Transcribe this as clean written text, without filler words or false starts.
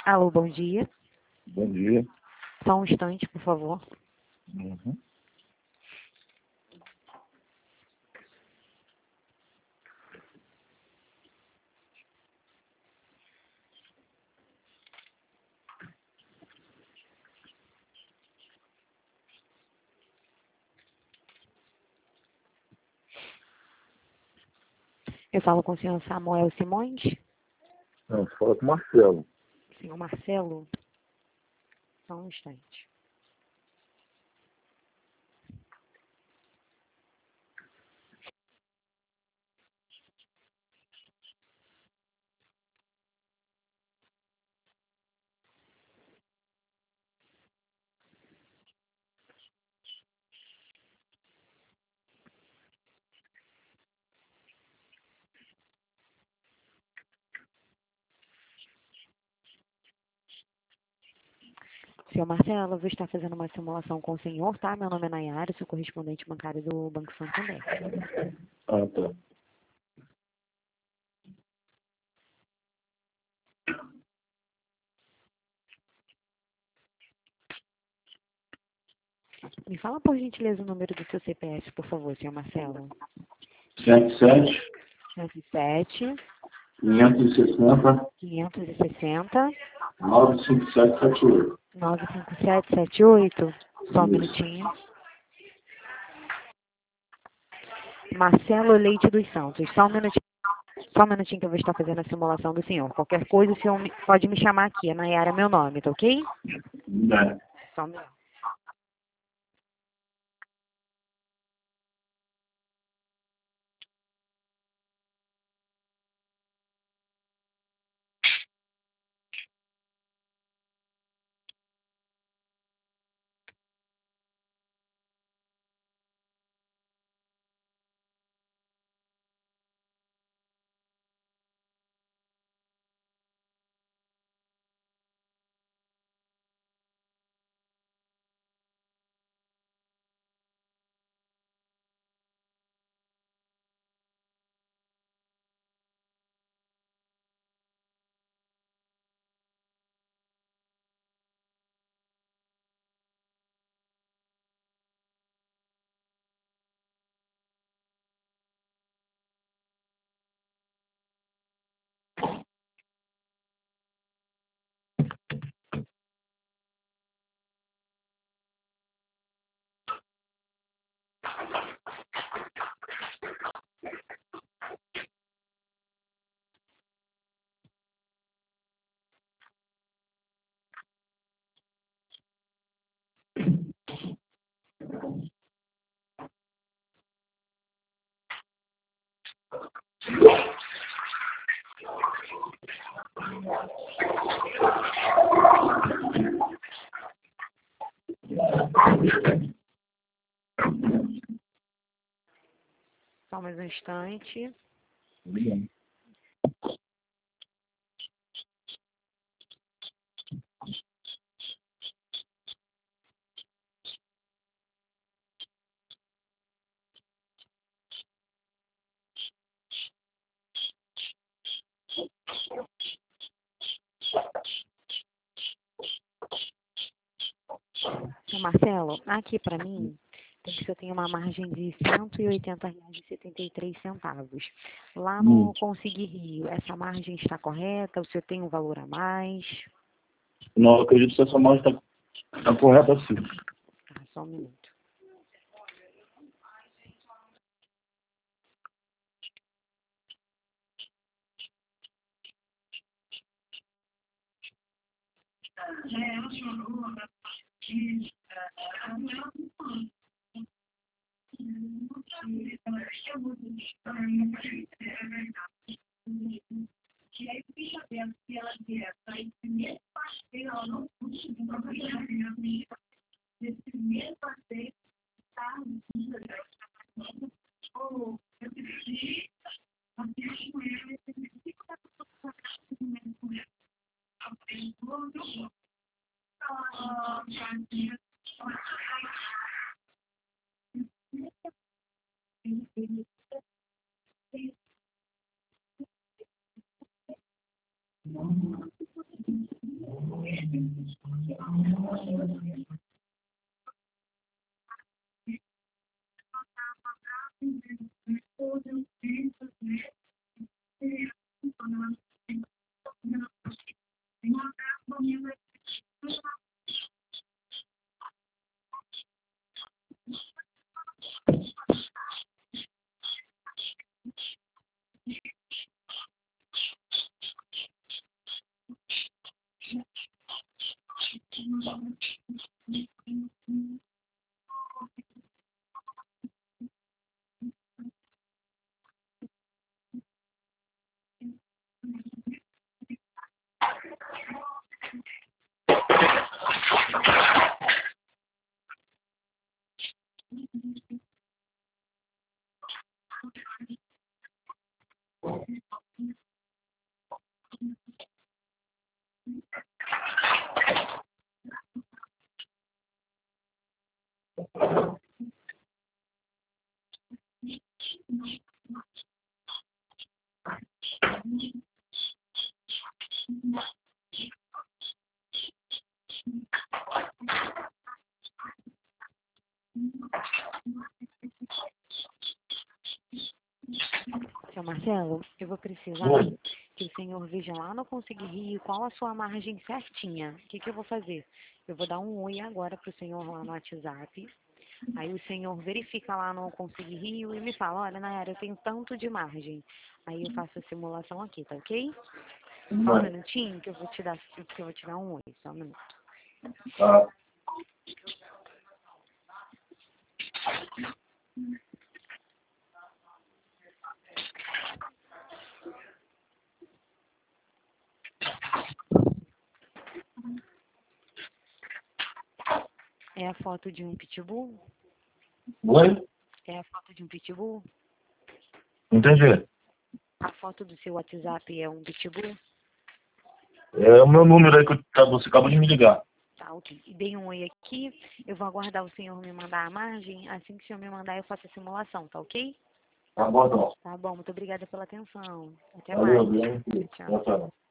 Alô, bom dia. Bom dia. Só um instante, por favor. Uhum. Eu falo com o senhor Samuel Simões. Não, fala com o Marcelo. Senhor Marcelo. Só um instante. Senhor Marcelo, eu vou estar fazendo uma simulação com o senhor, tá? Meu nome é Nayara, sou correspondente bancário do Banco Santander. Ah, tá. Me fala, por gentileza, o número do seu CPF, por favor, senhor Marcelo. 77 107 560 560 95778. 95778. Só um Isso. minutinho. Marcelo Leite dos Santos. Só um minutinho. Só um minutinho que eu vou estar fazendo a simulação do senhor. Qualquer coisa, o senhor pode me chamar aqui. É Nayara meu nome, tá ok? Né? Só um minuto. Só mais um instante. Obrigado. Senhor Marcelo, aqui para mim, tem que eu tenho uma margem de R$ 180,73. Lá no Conseguir Rio, essa margem está correta? O senhor tem um valor a mais? Não, eu acredito que essa margem está correta sim. Tá, só um minuto. Seu Marcelo, eu vou precisar Oi. que o senhor veja lá no Conseguir Rio qual a sua margem certinha. O que eu vou fazer? Eu vou dar um oi agora pro senhor lá no WhatsApp. Aí o senhor verifica lá no Conseguir Rio e me fala, olha, Nayara, eu tenho tanto de margem. Aí eu faço a simulação aqui, tá ok? Só um Vai. minutinho que eu vou te dar um oi, só um minuto. Tá. É a foto de um pitbull? Oi? É a foto de um pitbull? Entendi. A foto do seu WhatsApp é um pitbull? É o meu número aí que você acabou de me ligar. Tá, ok. E dei um oi aqui. Eu vou aguardar o senhor me mandar a margem. Assim que o senhor me mandar, eu faço a simulação, tá ok? Tá bom, então. Tá bom, muito obrigada pela atenção. Até Valeu, mais. obrigado. Tchau. Tchau, tchau.